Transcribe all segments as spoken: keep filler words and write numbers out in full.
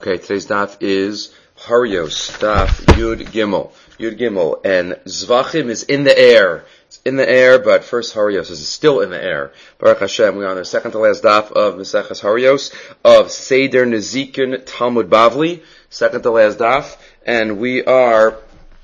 Okay, today's daf is Harios, daf Yud Gimel. Yud Gimel. And Zvachim is in the air. It's in the air, but first Harios is still in the air. Baruch Hashem, we are on the second to last daf of Maseches Harios of Seder Nezikin Talmud Bavli. Second to last daf. And we are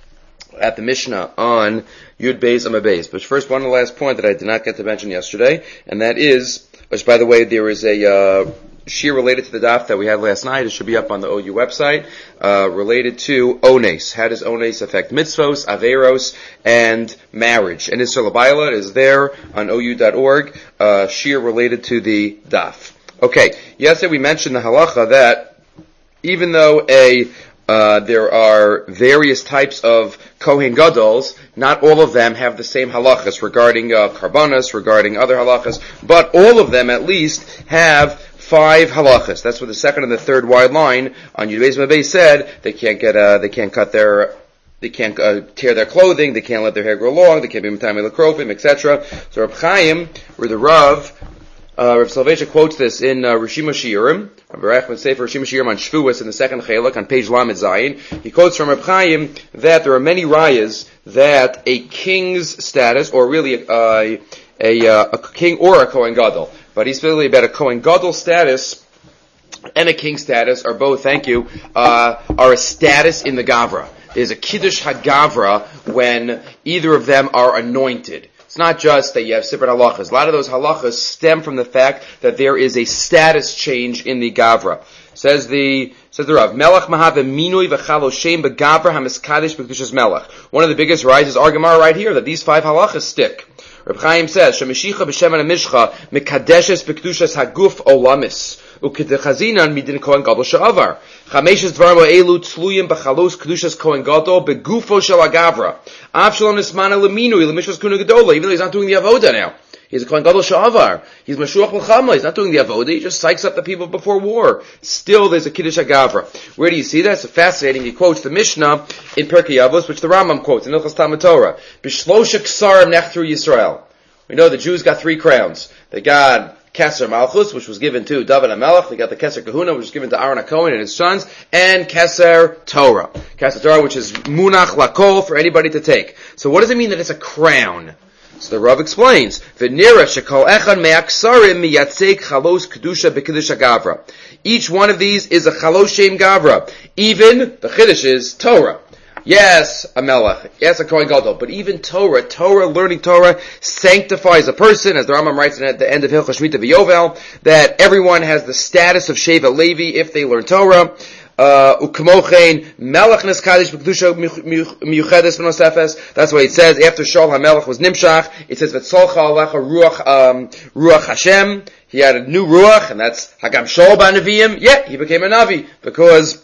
at the Mishnah on Yud Beis Amud Beis. But first, one last point that I did not get to mention yesterday, and that is, which by the way, there is a, uh, Shir related to the daf that we had last night. It should be up on the O U website, uh, related to Ones. How does Ones affect mitzvos, averos, and marriage? And Isser L'Baila is there on O U dot org, uh, Shir related to the daf. Okay, yesterday we mentioned the halacha that even though a Uh, there are various types of Kohen Gadols, not all of them have the same halachas regarding uh, karbanos, regarding other halachas, but all of them at least have five halachas. That's what the second and the third wide line on Yud Beis Amud Beis said. They can't get, uh, they can't cut their, they can't uh, tear their clothing, they can't let their hair grow long, they can't be Matami L'Krofim, et cetera. So Reb Chaim, or the Rav, Uh, Rav Soloveitchik quotes this in uh, Rishima Shiurim. Rabbi Rech would say for Rishima Shiurim on Shvuas in the second Chelak on page Lamed Zayin. He quotes from Reb Chaim that there are many rayas that a king's status, or really a, a, a, a king or a Kohen Gadol, but he's specifically about a Kohen Gadol status and a king status are both, thank you, uh, are a status in the Gavra. There's a Kiddush HaGavra when either of them are anointed. It's not just that you have separate halachas. A lot of those halachas stem from the fact that there is a status change in the Gavra. Says the, says the Rav, Melech mahave minui v'chaloshem beGavra hamiskadesh b'kedushas Melech. One of the biggest rises, our Gemara right here, that these five halachas stick. Reb Chaim says, Shemeshicha b'shem amishcha mikadeshes b'kedushas haguf olamis. Ukitechazinan midin Kohen Gadol she'avar. Chameshes dvarim elu tzluyim b'chalos kedushas Kohen Gadol begufo shel hagavra. Avshalom nismana leminu lemishas kuna gedola. Even though he's not doing the avoda now, he's a Kohen Gadol she'avar. He's mashuach l'chama. He's not doing the avoda. He just psychs up the people before war. Still, there's a kiddush hagavra. Where do you see that? It's fascinating. He quotes the Mishnah in Pirkei Avos, which the Rambam quotes in Ilchos Talmud Torah. B'shlosha ksarim nechthru Yisrael. We know the Jews got three crowns. They got Keser Malchus, which was given to David HaMelech. They got the Keser Kahuna, which was given to Aaron HaKohen and his sons, and Keser Torah. Keser Torah, which is Munach Lakol for anybody to take. So what does it mean that it's a crown? So the Rav explains, V'nira shekol echad me'aksarim miyatzek chalos kedusha b'kedusha gavra. Each one of these is a chalos shem gavra. Even, the Chiddush is Torah. Yes, a melech. Yes, a Kohen Gadol. But even Torah, Torah, learning Torah, sanctifies a person, as the Rambam writes at the end of Hilchos Shmita V'Yovel, that everyone has the status of Sheva Levi if they learn Torah. U'kamochein, melech neskadish b'kedusha miyuchedes v'nosefes. That's why it says, after Shaul HaMelech was Nimshach, it says, V'tzolcha alecha ruach, um, ruach Hashem. He had a new ruach, and that's Hagam Shaul ba'Neviim. Yeah, he became a Navi, because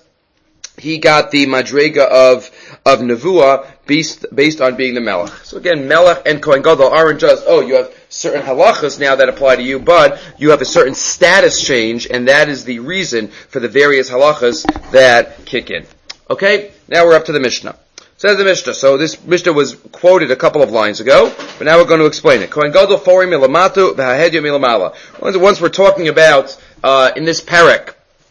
he got the madrega of of nevuah based based on being the melech. So again, melech and Kohen Gadol aren't just, oh, you have certain halachas now that apply to you, but you have a certain status change, and that is the reason for the various halachas that kick in. Okay, now we're up to the Mishnah. Says the Mishnah. So this Mishnah was quoted a couple of lines ago, but now we're going to explain it. Kohen Gadol forim milamatu v'hahedyo milamala. Once we're talking about uh in this parak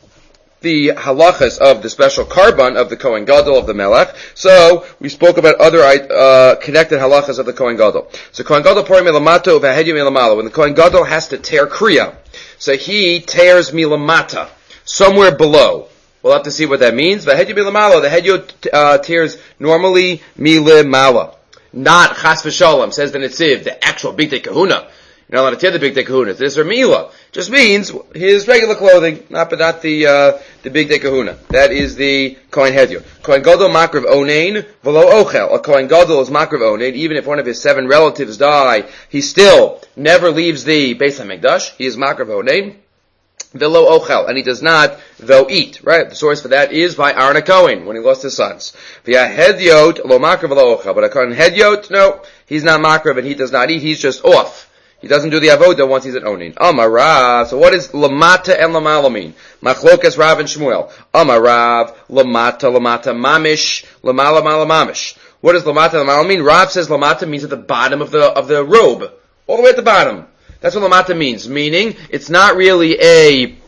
the halachas of the special karban of the Kohen Gadol of the Melech. So we spoke about other uh connected halachas of the Kohen Gadol. So Kohen Gadol porim milamato v'hedyu milamala. When the Kohen Gadol has to tear kriya, so he tears milamata, somewhere below. We'll have to see what that means. V'hedyu milamala, the hedyu uh, tears normally milimala, not chas v'shalom. Says the Netziv, the actual Bigdei Kahuna. You're not allowed to tear the Bigdei Kahuna. This or Mila. Just means his regular clothing, not but not the uh, the Bigdei Kahuna. That is the Kohen Hedyu. Kohen Gadol makrav onein v'lo ochel. A Kohen Gadol is makrav onein. Even if one of his seven relatives die, he still never leaves the Beis HaMikdash. He is makrav onein v'lo ochel, and he does not though eat. Right. The source for that is by Aaron HaKohen when he lost his sons. V'ya Hedyot lo makrav v'lo ochel. But a Kohen Hedyot, no, he's not makrav and he does not eat. He's just off. He doesn't do the avoda once he's at onin. Amarav. So what does lamata and lamala mean? Machlokas Rav and Shmuel. Amarav. Lamata, lamata, mamish. Lamala, mala, mamish. What does lamata, lamala mean? Rav says lamata means at the bottom of the, of the robe. All the way at the bottom. That's what lamata means. Meaning, it's not really a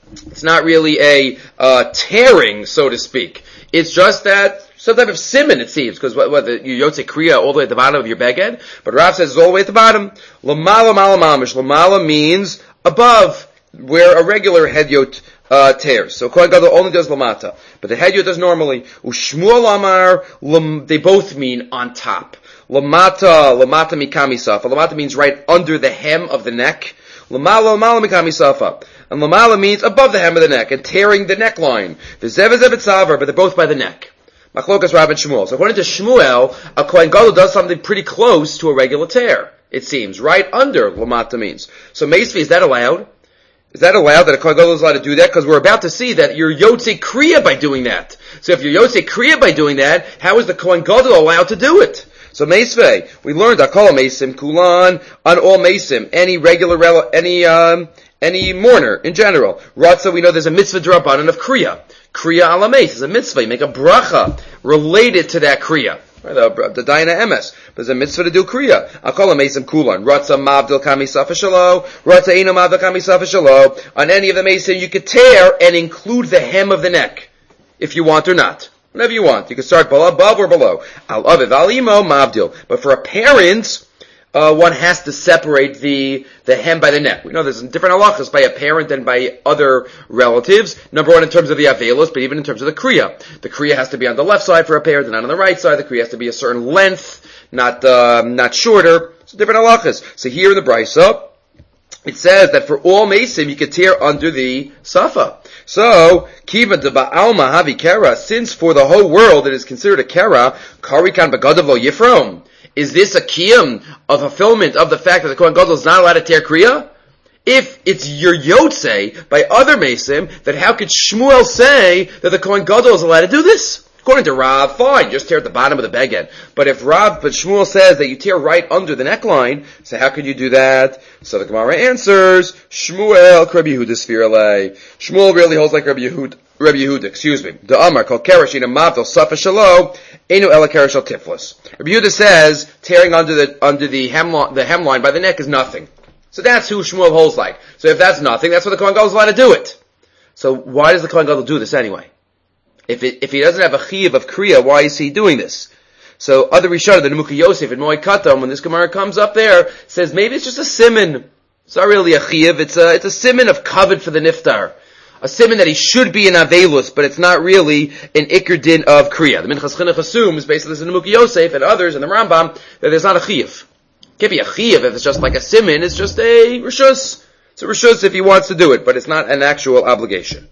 it's not really a uh, tearing, so to speak. It's just that some type of simon, it seems, because what, what the, you yotze kriya all the way at the bottom of your beged, but Rav says it's all the way at the bottom. Lamala mala mamish. Lamala means above, where a regular head yot uh, tears. So Kohen Gadol only does lamata, but the head yot does normally. Ushmuel amar, lam, they both mean on top. Lamata, lamata mikami safa. Lamata means right under the hem of the neck. Lamala, lamala mikami safa. And lamala means above the hem of the neck and tearing the neckline. The zev zev tzavar, but they're both by the neck. Machlokas Rav and Shmuel. So according to Shmuel, a Kohen Gadol does something pretty close to a regular tear. It seems right under lamata means. So Meisvi, is that allowed? Is that allowed that a Kohen Gadol is allowed to do that? Because we're about to see that you're yotze kriya by doing that. So if you're yotze kriya by doing that, how is the Kohen Gadol allowed to do it? So Meisvei, we learned Akol Meisim Kulan on all Meisim, any regular, any um, any mourner in general. Ratza, we know there's a mitzvah drabanan of kriya. Kriya ala meis is a mitzvah. You make a bracha related to that kriya. Right, the, the Daina Emes. There's a mitzvah to do kriya. Akol Meisim Kulan. Ratza mavdil kami safa shalo. Ratza eno mavdil kami safa shalo. On any of the Meisim, you could tear and include the hem of the neck, if you want or not. Whatever you want. You can start above or below. Al aviv al imo mavdil. But for a parent, uh, one has to separate the, the hem by the neck. We know there's different halachas by a parent and by other relatives. Number one in terms of the avelos, but even in terms of the kriya. The kriya has to be on the left side for a parent and not on the right side. The kriya has to be a certain length, not, uh, not shorter. So different halachas. So here in the Brisa, it says that for all mesim, you can tear under the safa. So, kiva de ba'alma havi kera, since for the whole world it is considered a kera, karikan begadav lo yifrom. Is this a kiyum, a fulfillment of the fact that the Kohen Gadol is not allowed to tear kriya? If it's your yotze by other mesim, then how could Shmuel say that the Kohen Gadol is allowed to do this? According to Rav, fine, just tear at the bottom of the beged. But if Rav, but Shmuel says that you tear right under the neckline, so how could you do that? So the Gemara answers, Shmuel, Rabbi Yehuda Sfirale. Shmuel really holds like Rabbi Yehuda, Rabbi Yehuda, excuse me. The Amar, called Kerashina Mavdal Safa Shalo, Enu Ela Kerashal Tiflis. Rabbi Yehuda says, tearing under the, under the hemline, the hemline by the neck is nothing. So that's who Shmuel holds like. So if that's nothing, that's what the Kohen Gadol is allowed to do it. So why does the Kohen Gadol do this anyway? If it, if he doesn't have a chiyuv of kriya, why is he doing this? So other Rishonim, the Nemuka Yosef and Moed Katam, when this Gemara comes up there, says maybe it's just a siman. It's not really a chiyuv. It's a it's a siman of kavod for the niftar, a siman that he should be in avelus, but it's not really an ikr din of kriya. The Minchas Chinuch assumes, based on this in Nemuka Yosef and others and the Rambam, that there's not a chiyuv. It can't be a chiyuv if it's just like a siman. It's just a rishus. It's a rishus if he wants to do it, but it's not an actual obligation.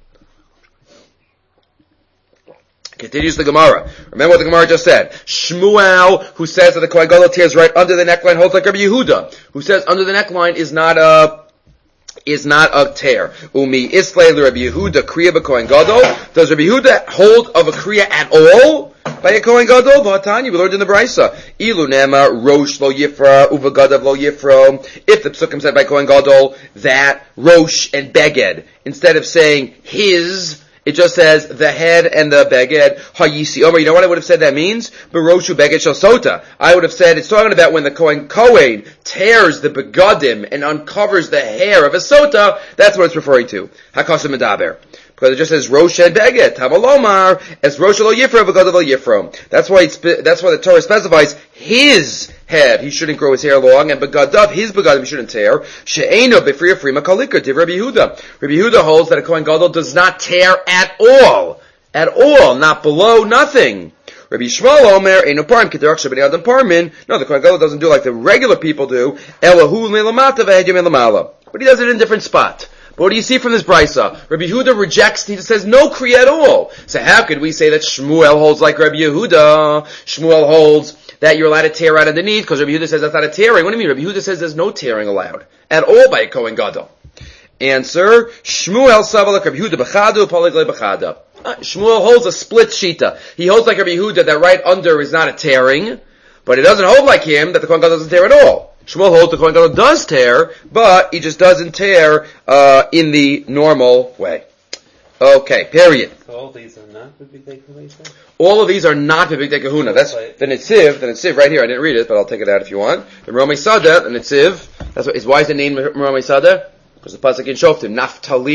Continues the Gemara. Remember what the Gemara just said. Shmuel, who says that the Kohen Gadol tears right under the neckline, holds like Rabbi Yehuda, who says under the neckline is not a is not a tear. Umi islay Rabbi Yehuda kriya b'Kohen Gadol. Does Rabbi Yehuda hold of a kriya at all by a Kohen Gadol? V'hatani, we learned in the Brisa. Ilu nema rosh lo yifra uvagadav lo yifro. If the Psukim said by Kohen Gadol that rosh and beged, instead of saying his, it just says the head and the beged. Hayisi Omer. You know what I would have said that means? Beroshu beged shel sota. I would have said it's talking about when the Kohen Kohen tears the begadim and uncovers the hair of a sota. That's what it's referring to. Hakasim medaber. Because it just says rosh and beged. Tamalomar as rosh lo yifro begadav lo yifro. That's why it's, that's why the Torah specifies his head. He shouldn't grow his hair long, and begadav, his begadim, he shouldn't tear. She'eno b'friya frima kalikar. Div Rabbi Yehuda. Rabbi Yehuda holds that a Kohen Gadol does not tear at all. At all. Not below, nothing. Rabbi Yishmael Omer, Eino Parim, K'derach Shebnei Adam Parmin. No, the Kohen Gadol doesn't do like the regular people do. Elahu me'lamata v'hedyu me'lamala. But he does it in a different spot. But what do you see from this brisa? Rabbi Yehuda rejects, he says no kriya at all. So how could we say that Shmuel holds like Rabbi Yehuda? Shmuel holds that you're allowed to tear out underneath, because Rabbi Yehuda says that's not a tearing. What do you mean? Rabbi Yehuda says there's no tearing allowed at all by a Kohen Gadol. Answer, Shmuel savalak Rabbi Yehuda b'chadu, poligle b'chada. Shmuel holds a split shita. He holds like Rabbi Yehuda that right under is not a tearing, but it doesn't hold like him that the Kohen Gadol doesn't tear at all. Shmuel holds the Kohen Gadol does tear, but he just doesn't tear uh, in the normal way. Okay, period. So all these are not B'bigdei Kahuna? All of these are not B'bigdei Kahuna. That's the Netziv, the Netziv right here. I didn't read it, but I'll take it out if you want. The Romei Sada, the Netziv. That's what, why is the name Romei Sada? Because the pasuk in Shoftim, Naftali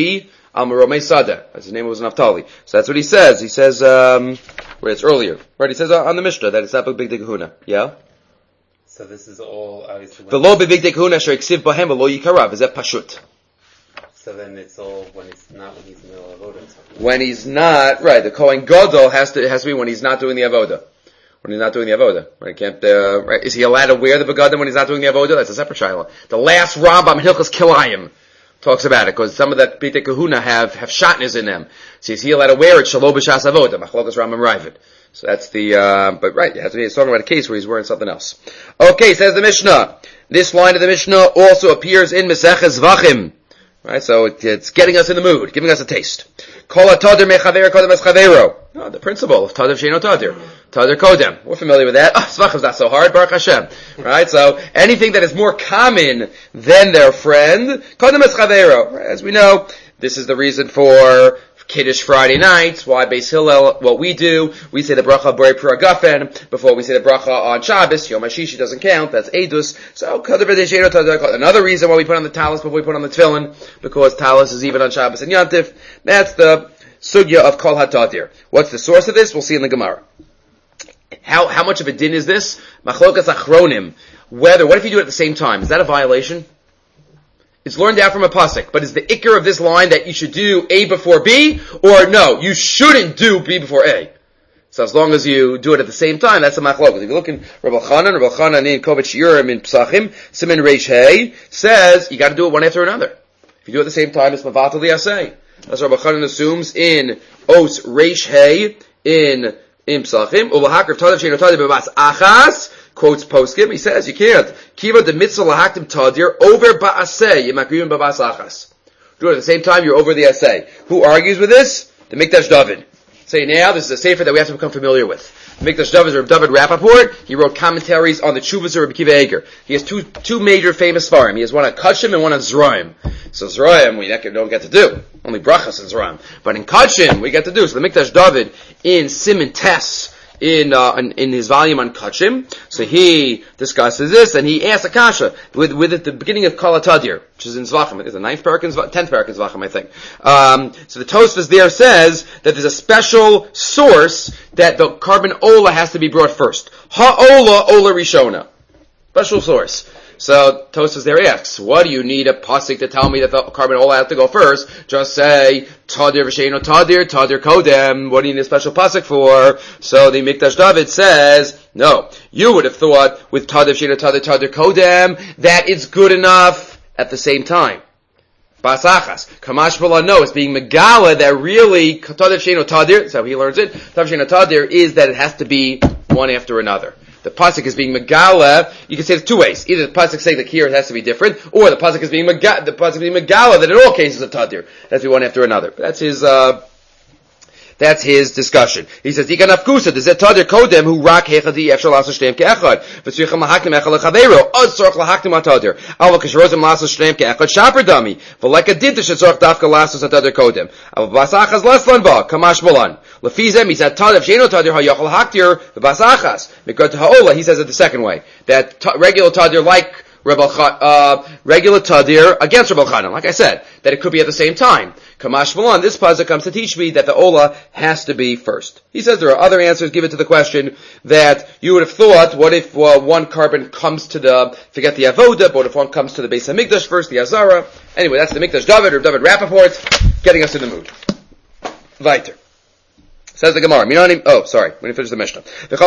Al Meromei Sada. His name was Naphtali. So that's what he says. He says, um, where it's earlier. Right, he says uh, on the Mishnah that it's not Big Kahuna. Yeah? So this is all obviously. The lo Big Kahuna sheriksiv bahem lo yikarav. Is that pashut? So then it's all when it's not when he's in the middle of avoda. When he's not, right, the Kohen Gadol has to, has to be when he's not doing the avoda. When he's not doing the avoda. Right, can't, uh, right, is he allowed to wear the begadim when he's not doing the avoda? That's a separate shayla. The last Rambam in Hilchos Kilayim talks about it, because some of that B'tei Kahuna have, have shatnez in them. So is he allowed to wear it? Shalo b'shas avoda. Machlokas Rambam Ravid. So that's the, uh, but right, you have to be, he's talking about a case where he's wearing something else. Okay, says the Mishnah. This line of the Mishnah also appears in Meseches Zvachim. Right, so it, it's getting us in the mood, giving us a taste. Kol ha'tadir mechaver kodem es chavero. No, the principle of tadir sheino tadir. Tadir kodem. We're familiar with that. Oh, Zvachim's not so hard, Baruch Hashem. Right, so anything that is more common than their friend, kodem es chavero. Right, as we know, this is the reason for Kiddush Friday nights, why Beis Hillel, what we do, we say the bracha Borei Pura Gafen, before we say the bracha on Shabbos, Yom HaShishi doesn't count, that's Eidus, so another reason why we put on the talis before we put on the tefillin, because talis is even on Shabbos and Yantif, that's the sugya of Kol HaTadir. What's the source of this? We'll see in the Gemara. How, how much of a din is this? Machlokas Achronim, whether, what if you do it at the same time? Is that a violation? It's learned out from a pasuk, but is the ikar of this line that you should do A before B, or no, you shouldn't do B before A? So as long as you do it at the same time, that's a machlokas. If you look in Rabbi Chanan, Rabbi Chanan in Kovach Yurim in Psachim, Siman Reish Hey, says you got to do it one after another. If you do it at the same time, it's Mavatal Yaseh. That's what Rabbi Chanan assumes in Os Reish Hey in in Psachim. Ulahakar Tadav Sheino Tadav Bebas Achas. Quotes poskim, he says, you can't. Kiva de mitzvah lahaktim tadir over ba'aseh, yimakriyim b'bas achas. Do it at the same time, you're over the aseh. Who argues with this? The Mikdash David. Say now, this is a sefer that we have to become familiar with. The Mikdash David is Reb David Rappaport. He wrote commentaries on the Chuvas of Reb Kiva Eger. He has two, two major famous farim. He has one on Kachim and one on Zraim. So Zraim, we don't get to do. Only brachas in Zraim. But in Kachim, we get to do. So the Mikdash David in Siman Tes, in, uh, in, in his volume on Kachim. So he discusses this, and he asks Akasha, with, with at the beginning of Kol HaTadir, which is in Zvachim. I think it's the ninth parak in Zvachim, tenth parak in Zvachim, I think. Um, so the Tosfos there says that there's a special source that the carbon Ola has to be brought first. Ha-Ola, Ola Rishona. Special source. So Tosfos there asks, what do you need a pasuk to tell me that the carbon Ola has to go first? Just say, Tadir v'sheino Tadir, Tadir kodem. What do you need a special pasuk for? So the Mikdash David says, no, you would have thought with Tadir v'sheino Tadir, Tadir kodem, that it's good enough at the same time. Basachas. Kamash Bala, no, it's being Megala that really, Tadir v'sheino Tadir, that's how he learns it, Tadir v'sheino Tadir is that it has to be one after another. The pasuk is being megala. You can say it two ways. Either the pasuk saying that here it has to be different, or the pasuk is being megala. The pasuk is being megala that in all cases of tadir, it has to be one after another. That's his. Uh, that's his discussion. He says, "Ika nafkusa does that tadir kodem who rak hechadi efshal lasos shteim keechad v'tzricham lahaktim echad lechavero od tzorch lahaktim atadir al k'shrozim lasos shteim keechad shaper dami v'leka dinta shetzorch dafka lasos atadir kodem al basachas leslan ba kamash molan lefizem he said tadir sheino tadir hayachal haktir v'basachas mikrat haola he says it the second way that t- regular tadir like Rebel uh, regular tadir against Rebel Chanan, like I said, that it could be at the same time. Kamash Malon, this puzzle comes to teach me that the Ola has to be first. He says there are other answers given to the question that you would have thought, what if uh, one carbon comes to the, forget the Avoda, but what if one comes to the Beis HaMikdash first, the Azara. Anyway, that's the Mikdash David, or David Rappaport, getting us in the mood. Weiter. Says the Gemara. Oh, sorry. When you finish the Mishnah.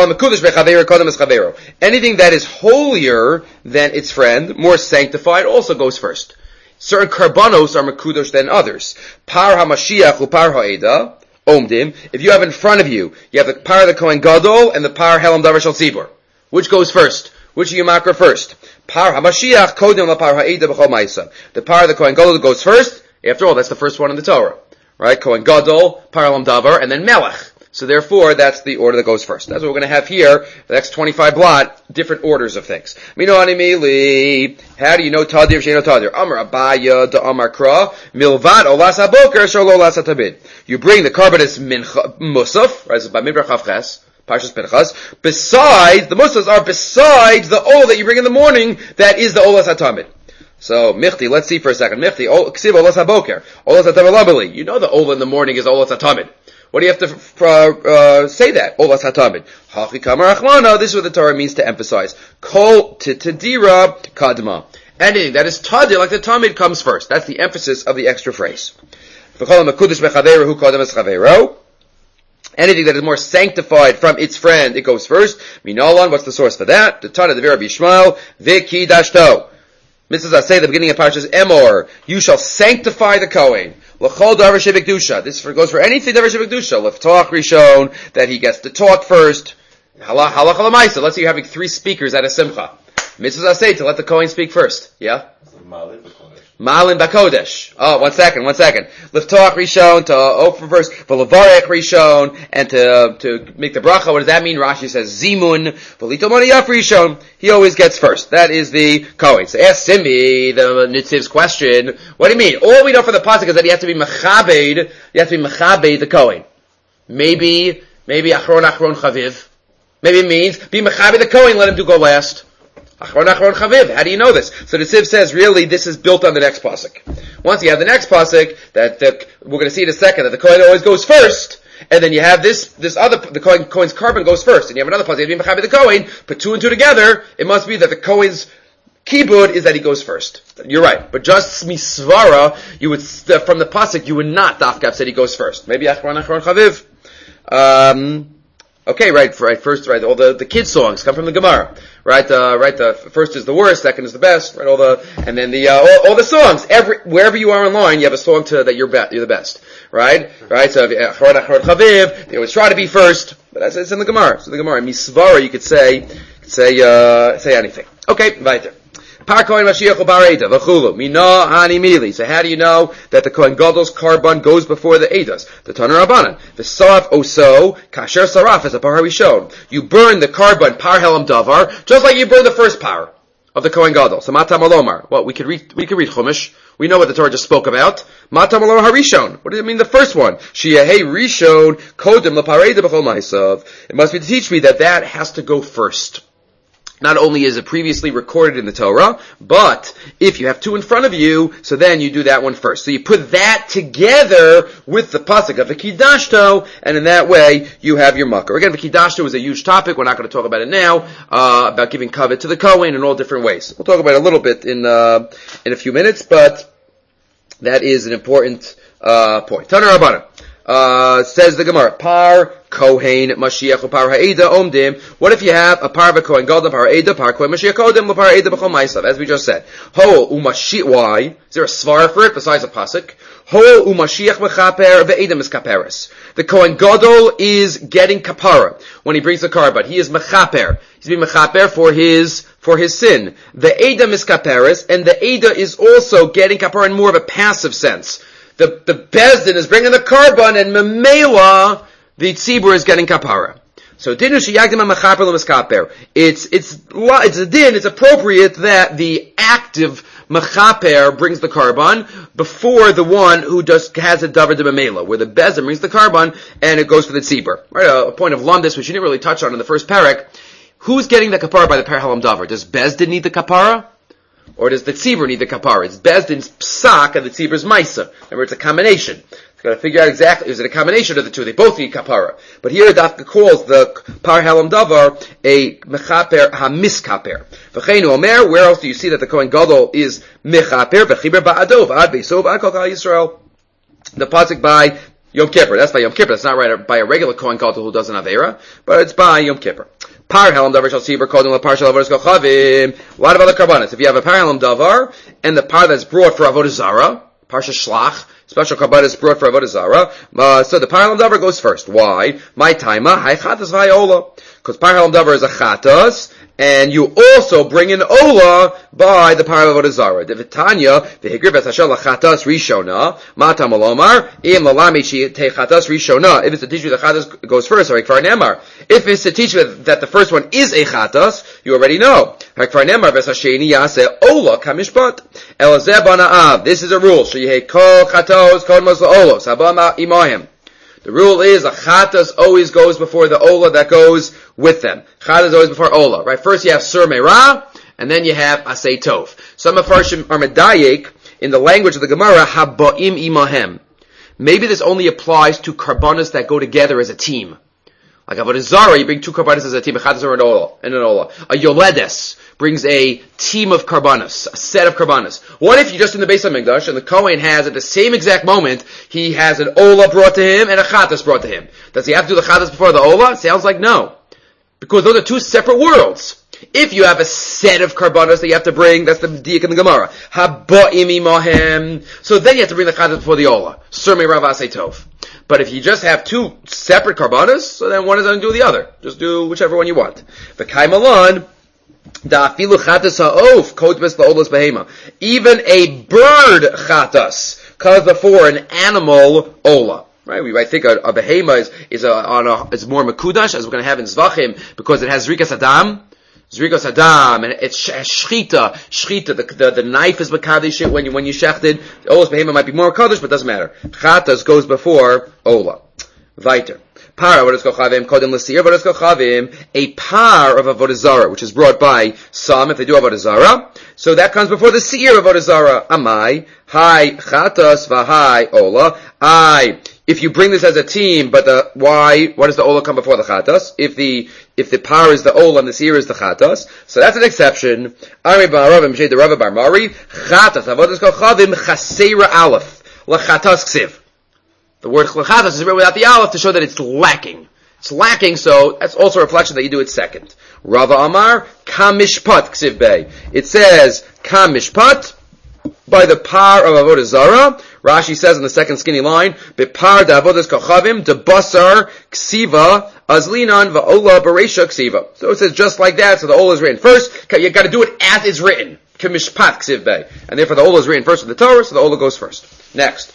Anything that is holier than its friend, more sanctified, also goes first. Certain karbanos are mekudosh than others. Par hamashiach upar ha'eda omdim. If you have in front of you, you have the par of the Kohen Gadol and the par helam davar shel tzibur. Which goes first? Which are you makra first? Par hamashiach kodem la par ha'eda b'chol ma'isa. The par of the Kohen Gadol goes first. After all, that's the first one in the Torah. Right? Kohen Gadol, Paralam Davar, and then Melech. So therefore, that's the order that goes first. That's what we're going to have here. The next twenty-five blot, different orders of things. Minoni mili. How do you know Tadir Sheno Tadir? Amar Abaya da Amar Kra. Milvad Olas HaBoker Shalo Olas HaTabid. You bring the carbonus Mincha, Musaf, right? So by Midbar Chavches, Parshas Pinchas. Besides, the Musafs are besides the Ola that you bring in the morning, that is the Olas HaTamid. So, Michti, let's see for a second. Michti, Ksiv Olas HaBoker, Olas HaTamalabali. You know the Ola in the morning is Olas HaTamid. What do you have to uh, uh, say that? Olas HaTamid. Hachi Kamar Achmana, this is what the Torah means to emphasize. Kol Titadira Kadma. Anything that is Tadir, like the Tamid, comes first. That's the emphasis of the extra phrase. Anything that is more sanctified from its friend, it goes first. Minalan, what's the source for that? The Tana, the Vera Bishmael, Viki Dashto. Missus I say at the beginning of Parshas Emor, you shall sanctify the Kohen. L'chol davar shebekdusha. This goes for anything davar shebekdusha. L'ftach rishon, that he gets to talk first. Halach halach l'maisa. Let's say you're having three speakers at a simcha. Missus I say to let the Kohen speak first. Yeah? Malin Bakodesh. Oh, one second, one second. Liftach Rishon to open verse, V'levarech Rishon, and to, to make the bracha. What does that mean? Rashi says Zimun, V'lito Moniyaf Rishon. He always gets first. That is the Kohen. So ask Simbi, the Nitziv's question, what do you mean? All we know for the pasuk is that you have to be Mechabed, you have to be Mechabed the Kohen. Maybe, maybe Achron Achron Chaviv. Maybe it means, be Mechabed the Kohen, let him do go last. Achron Achron Chaviv. How do you know this? So the Siv says, really, this is built on the next pasuk. Once you have the next pasuk, that the, we're going to see in a second, that the Kohen always goes first, and then you have this, this other, the Kohen, Kohen's carbon goes first, and you have another pasuk, you have to be Mechaber the Kohen, put two and two together, it must be that the Kohen's kibud is that he goes first. You're right. But just misvara, you would, from the pasuk, you would not dafka said he goes first. Maybe Achron Achron Chaviv. Um, Okay, right, right, first, right, all the, the kids songs come from the Gemara, right, uh, right, the first is the worst, second is the best, right, all the, and then the, uh, all, all the songs, every, wherever you are online, you have a song to, that you're be, you're the best, right, right, so, Achron Achron Chaviv, they always try to be first, but that's, it's in the Gemara, so the Gemara, Misvara, you could say, you could say, uh, say anything. Okay, weiter. Par Kohen Mashiach U'Bar Eda V'chulu Mina Hani Mili. So how do you know that the Kohen Gadol's carbon goes before the Edas? The Tanur Rabbanan. V'saraf Oso Kasher Saraf as a Par Harishon. You burn the carbon Par Helam Davar just like you burn the first par of the Kohen Gadol. So Matam Alomar. Well, we could read we could read Chumash. We know what the Torah just spoke about. Matam Alomar Harishon. What does it mean? The first one. Shiyahei Rishon Kodim LaPar Eda B'chol Ma'asav. It must be to teach me that that has to go first. Not only is it previously recorded in the Torah, but if you have two in front of you, so then you do that one first. So you put that together with the pasuk of V'kidashto, and in that way you have your makar. Again, V'kidashto is a huge topic. We're not going to talk about it now, uh, about giving covet to the Kohen in all different ways. We'll talk about it a little bit in uh, in a few minutes, but that is an important uh, point. Tanur Rabbanan. Uh, says the Gemara, Par Kohen Mashiach Par Ha'eda Omdim. What if you have a Par Kohen Gadol Par Ha'eda Par Kohen Mashiach Odim Par Ha'eda B'chol Ma'asav? As we just said, Ho Umashi. Why is there a svara for it besides a pasuk? Ho Umashiach Mechaper Ve'eda Miskaperes. The Kohen Gadol is getting kapara when he brings the carbon. He is mechaper. He's being mechaper for his for his sin. The Eda Miskaperes, and the Eda is also getting kapara in more of a passive sense. The, the Bezdin is bringing the carbon, and Memela, the Tzibur is getting kapara. So, Dinu sheyagdim ha-mechaper l'meskaper. It's, it's, it's a din, it's appropriate that the active mechaper brings the carbon before the one who just has a davar de Memela, where the Bezdin brings the carbon, and it goes for the Tzibur. Right, a, a point of lumdis, which you didn't really touch on in the first parak. Who's getting the kapara by the par halam davar? Does Bezdin need the kapara? Or does the tzibur need the kapara? It's Bezdin's psak and the tzibur's maisa. Remember, it's a combination. It's got to figure out exactly, is it a combination of the two? They both need kapara. But here Dafka calls the par halam davar a mechaper ha-miskaper. V'cheinu omer, where else do you see that the Kohen Gadol is mechaper? V'chiber ba'adov, ad be'sov, ad kol kal Yisrael. The pasuk by Yom Kippur. That's by Yom Kippur. That's not right by a regular Kohen Gadol who does an Avera, but it's by Yom Kippur. Par halam davar shal tzibur called in la par shal avodas kol chavim. A lot of other karbanos. If you have a par halam davar and the par that's brought for avodah zara, parsha shlach, special karbanos brought for avodah zara, uh, so the par halam davar goes first. Why? My taima hay chatas v'hayola. Because par halam davar is a chatas, and you also bring in ola by the par avodah zara. The Vitanya v'higriv esashel lachatas rishona matam alomar im lalamichi te chatas rishona. If it's to teach you the chatas goes first, or kfar nemar. If it's to teach you that the first one is a chatas, you already know. Kfar nemar v'sasheni yase ola kamishpat elazeh banaav. This is a rule. Sheyeh kol chatos kol mos olos habama imahim. The rule is a chatas always goes before the ola that goes with them. Chatas always before ola, right? First you have sur meirah, and then you have asay tov. Some Mefarshim are medayek in the language of the Gemara, haba'im imahem. Maybe this only applies to karbanos that go together as a team. Like Avodah Zarah, you bring two karbanos as a team, a chatas and an ola, and an ola. A yoledes brings a team of karbanos, a set of karbanos. What if you just in the Beis HaMikdash, and the Kohen has, at the same exact moment, he has an ola brought to him and a chatas brought to him? Does he have to do the chatas before the ola? It sounds like no. Because those are two separate worlds. If you have a set of karbanos that you have to bring, that's the diak in the Gemara. Haba'im imahem. So then you have to bring the chatas before the ola. Surmei Rav Asay Tov. But if you just have two separate karbanos, so then one is going to do the other. Just do whichever one you want. V'kai malan, da'afilu chatas ha'of, kodbes la'olas behema. Even a bird chatas comes before an animal ola. Right? We might think a, a behema is, is a, on a, is more mekudash, as we're going to have in Zvachim, because it has Zrikas Adam. Zrikas Adam, and it's shchita, shchita, the, the, the knife is makadish when you, when you shechted. Ola's behema might be more kaddish, but doesn't matter. Chatas goes before Ola. Weiter. Par, what is kochavim, kodem l'sir, what is kochavim, a par of Avodah Zarah, which is brought by some, if they do Avodah Zarah. So that comes before the seir of Avodah Zarah. Amai, hi, chatas, v'hai, Ola. I, if you bring this as a team, but the, why, why does the Ola come before the chatas? If the, if the par is the Ola and the seir is the chatas, so that's an exception. Ari ba'arav, m'shay the Rava bar Mari, chatas, Avodah kochavim, chaseira aleph, l'chatas ksiv. The word chatas is written without the aleph to show that it's lacking. It's lacking, so that's also a reflection that you do it second. Rava Amar, kamishpat ksiv bey. It says, kamishpat, by the par of Avodah Zarah. Rashi says in the second skinny line, Bipar da avodas kochavim, de basar ksiva, azlinan va'ola beresha ksiva. So it says just like that, so the ola is written first. You gotta do it as it's written. Kamishpat ksiv bey. And therefore the ola is written first with the Torah, so the ola goes first. Next.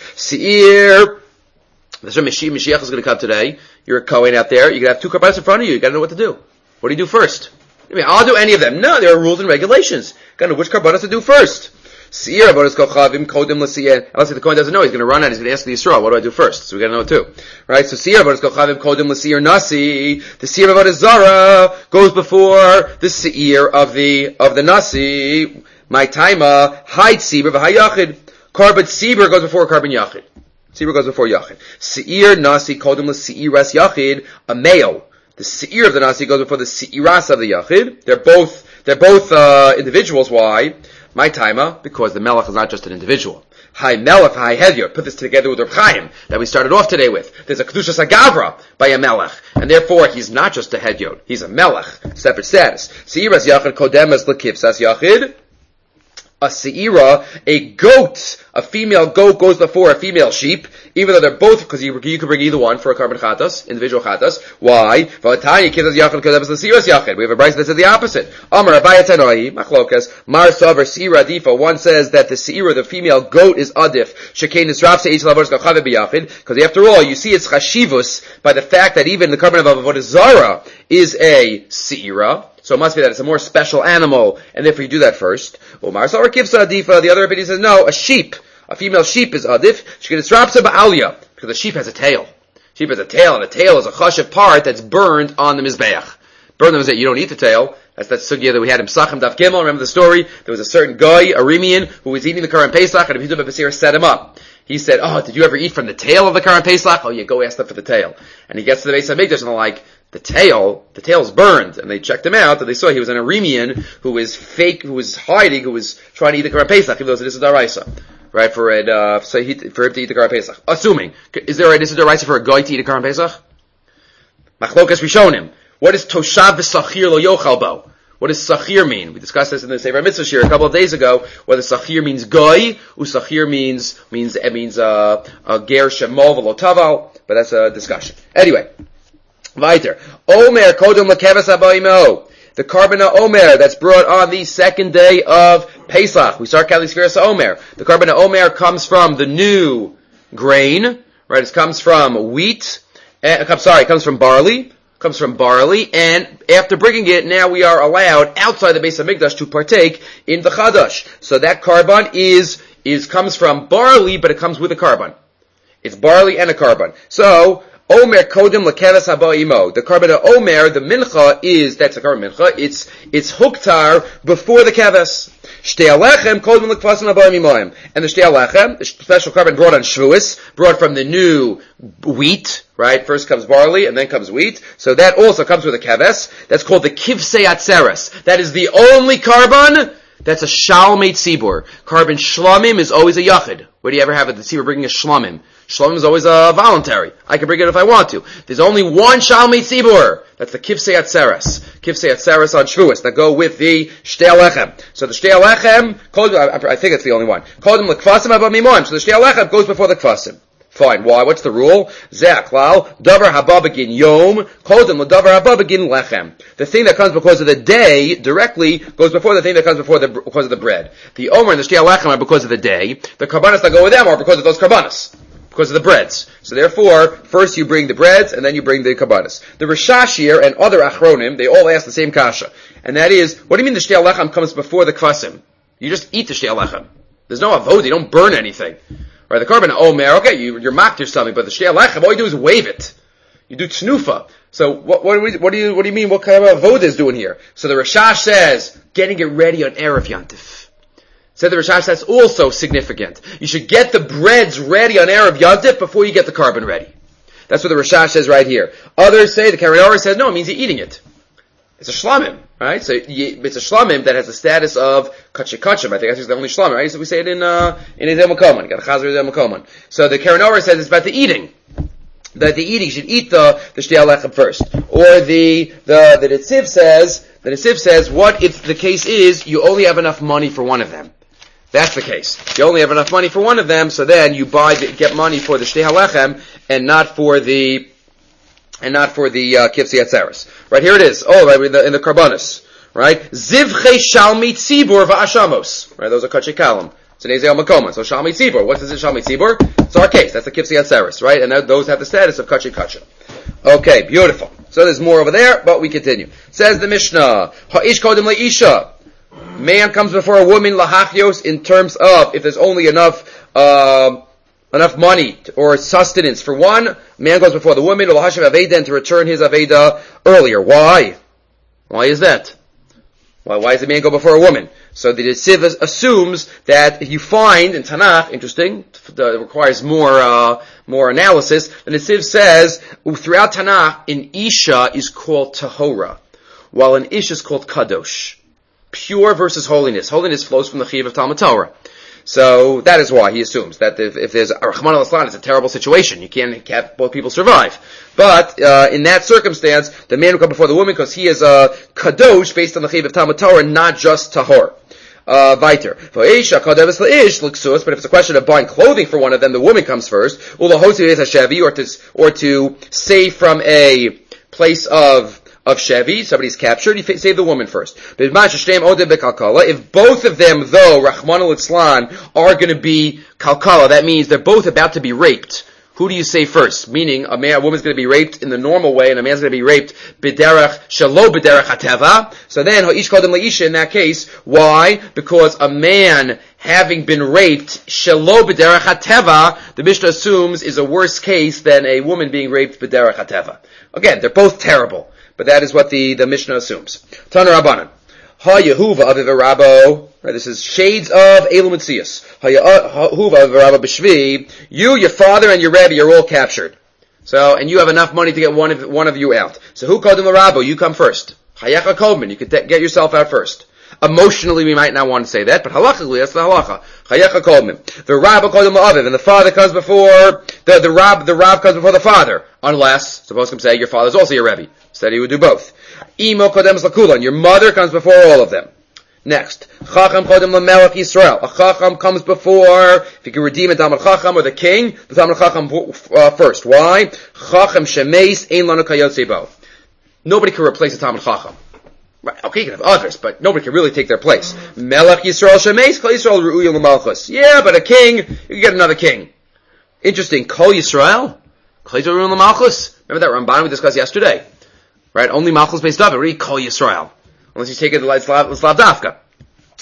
Seir. That's why Mashiach is going to come today. You're a Kohen out there. You're going to have two karbanos in front of you. You got to know what to do. What do you do first? I mean, I'll do any of them. No, there are rules and regulations. You got to know which karbanos to do first. Seir avodas kochavim kodem l'siyah. Unless the Kohen doesn't know, he's going to run out. He's going to ask the Yisrael, what do I do first? So we got to know it too, right? So seir avodas kochavim kodem l'siyah nasi. The seir avodas zara goes before the seir of the of the nasi. My taima hide seir v'hayachid. Karban seir goes before karban yachid. Seir goes before Yachid. Seir Nasi Kodem L'Seiras Yachid, a male. The Seir of the Nasi goes before the Seiras of the Yachid. They're both, they're both, uh, individuals. Why? My taima, because the Melech is not just an individual. Hi Melech, hi Hedyot. Put this together with Reb Chaim, that we started off today with. There's a Kedushas HaGavra by a Melech. And therefore, he's not just a Hedyot. He's a Melech. Separate status. Seiras Yachid Kodem as L'Kipsas Yachid. A seira, a goat, a female goat goes before a female sheep, even though they're both, because you, you can bring either one for a karban chatas, individual chatas. Why? We have a brayso that says the opposite. Amar Abaye Tanoi, machlokas, Mar Savar Seira Adifa. One says that the seira, the female goat, is adif. Shekein Nisraf Se'ich Lavos Kachaveh B'Yachid. Because after all, you see it's chashivus by the fact that even the karban of Avodah Zarah is a seira. So it must be that it's a more special animal, and therefore you do that first. Umar Savar Kivsa Adifa, the other opinion says, no, a sheep, a female sheep is adif, she can disrupt ba'alya, because the sheep has a tail. Sheep has a tail, and the tail is a chashav part that's burned on the mizbeach. Burned on the mizbeach, you don't eat the tail. That's that sugya that we had in Pesachim Daf Gimel. Remember the story? There was a certain guy, Aramean, who was eating the Karan Pesach, and Rabbi Yehuda Basir set him up. He said, oh, did you ever eat from the tail of the Karan Pesach? Oh yeah, go ask them for the tail. And he gets to the Beis HaMikdash, and they're like, the tail, the tail's burned, and they checked him out, and they saw he was an Aramean who was fake, who was hiding, who was trying to eat the Karan Pesach, even though it's a Daraisa, right? For it, uh, so he, for him to eat the Karan Pesach. Assuming, is there a Daraisa for a guy to eat a Karan Pesach? Machlokas Rishonim. What is Toshav v'Sachir lo yochal bo? What does Sachir mean? We discussed this in the Sefer Mitzvah Shir a couple of days ago. Whether Sachir means goy, or Sachir means means it means uh, a ger shemol v'lo taval, but that's a discussion. Anyway. Weiter. Omer kodem lekeves habayimo. The karbana omer that's brought on the second day of Pesach. We start Kali Skiras Omer. The karbana omer comes from the new grain, right? It comes from wheat. Uh, I'm sorry, it comes from barley. Comes from barley, and after bringing it, now we are allowed outside the Beis HaMikdash to partake in the Chadash. So that karban is is comes from barley, but it comes with a karban. It's barley and a karban. So Omer Kodim Lekeves Haba Imo. The carbon of Omer, the mincha is, that's the carbon mincha, it's, it's huktar before the keves. Shtei Alechem Kodim Lekvasim Haba Imoim. And the Shtei Alechem, the special carbon brought on Shavuos, brought from the new wheat, right? First comes barley and then comes wheat. So that also comes with a keves. That's called the Kivsei Atzeres. That is the only carbon that's a Shalmei Tzibur. Carbon Shlomim is always a Yachid. Where do you ever have a Tzibur bringing a Shlomim? Shlomim is always a voluntary. I can bring it if I want to. There's only one Shalmei Tzibur. That's the Kivsei Atzeres. Kivsei Atzeres on Shavuos that go with the Shtei Alechem. So the Shtei Alechem, I think it's the only one. Called them Lekvasim Haba Mimoim. So the Shtei Alechem goes before the Kvasim. Fine. Why? What's the rule? Ze'aklal, davar haba begin yom, kodem l'davar haba begin lechem. The thing that comes because of the day directly goes before the thing that comes before the because of the bread. The omer and the shtei lechem are because of the day. The karbanos that go with them are because of those karbanos, because of the breads. So therefore, first you bring the breads and then you bring the karbanos. The Rishashir and other achronim, they all ask the same kasha, and that is, what do you mean the shtei lechem comes before the kvasim? You just eat the shtei lechem. There's no avodah. You don't burn anything. Right, the carbon omer, okay, you, you're mocked or something, but the shtei lechem, all you do is wave it. You do tnufa. So what, what, do we, what do you, what do you mean, what kind of avodah is doing here? So the Rashash says, getting it ready on Erev Yantif. So the Rashash, that's also significant. You should get the breads ready on Erev Yantif before you get the carbon ready. That's what the Rashash says right here. Others say, the Karanora says, no, it means you're eating it. It's a shlamim, right? So you, it's a shlamim that has the status of kachikachim. I think that's the only shlamim, right? So we say it in uh, in Ezem Makoman. You got a chazer Ezem Makoman. So the Karanora says it's about the eating. That the eating, you should eat the the shtei alechem first. Or the the the Netziv says the Netziv says, what if the case is you only have enough money for one of them? That's the case. You only have enough money for one of them, so then you buy the, get money for the shtei alechem and not for the and not for the uh, Kivsei Atzeres. Right, here it is. Oh, right, in the, in the Karbanis. Right? Zivchei Shalmei Tzibur v'ashamos. Right, those are Kachei Kalam. It's an Ezeal Makoman. So Shalmei Tzibur. What is it, Shalmei Tzibur? It's our case. That's the Kivsei Atzeres, right? And that, those have the status of Kachei Kacha. Okay, beautiful. So there's more over there, but we continue. Says the Mishnah, Ha'ish Kodim Le'isha. Man comes before a woman, Lahachios, in terms of, if there's only enough, uh, enough money or sustenance for one, man goes before the woman, Lahashav Aveda, to return his Aveda earlier. Why? Why is that? Why, why does the man go before a woman? So the Netziv assumes that you find in Tanakh, interesting, it requires more, uh, more analysis, the Netziv says, throughout Tanakh, an Isha is called Tahora, while an Ish is called Kadosh. Pure versus holiness. Holiness flows from the Chiv of Talmud Torah. So that is why he assumes that if, if there's a Rahman al-Islam, it's a terrible situation. You can't have both people survive. But uh, in that circumstance, the man will come before the woman because he is a kadosh based on the Chiv of Talmud Torah, not just tahor. Uh, Weiter. But if it's a question of buying clothing for one of them, the woman comes first. Or to or to save from a place of of Shevi, somebody's captured, you save the woman first. If both of them, though, Rahman al-Islam, are going to be kalkala, that means they're both about to be raped. Who do you say first? Meaning, a man, a woman's going to be raped in the normal way, and a man's going to be raped b'derech shelo b'derech hateva. So then, ha'ish kodem le'isha in that case. Why? Because a man having been raped shelo b'derech hateva, the Mishnah assumes is a worse case than a woman being raped b'derech hateva. Again, they're both terrible. But that is what the, the Mishnah assumes. Tana Rabbanan. Ha Yehuva Aviv Rabo. Right, this is shades of Elu Mitzias. Ha Yehuva Aviv Rabo B'Shvi. You, your father, and your Rebbe are all captured. So, and you have enough money to get one of, one of you out. So who called him the Rabo? You come first. Hayacha Kovman. You could te- get yourself out first. Emotionally, we might not want to say that, but halachically, that's the halacha. Chayecha kolmim. The Rav called him Aviv, and the father comes before, the, the Rav, the Rav comes before the father. Unless, suppose him say, your father's also your Rebbe. Said he would do both. Imo kodem lakulan. Your mother comes before all of them. Next. Chacham kodem lamelech Yisrael. A Chacham comes before, if you can redeem a Talmud Chacham or the king, the Talmud Chacham uh, first. Why? Chacham shemeis ein lanu kayotze bo. Nobody can replace a Talmud Chacham. Right, okay, you can have others, but nobody can really take their place. Melech Yisrael Shemeis, Kol Yisrael Ru'uyim L'Malchus. Yeah, but a king, you can get another king. Interesting. Kol Yisrael? Kol Yisrael Ru'uyim L'Malchus? Remember that Ramban we discussed yesterday? Right? Only Malchus based David. Really, Kol Yisrael. Unless you take it to Slav Dafka.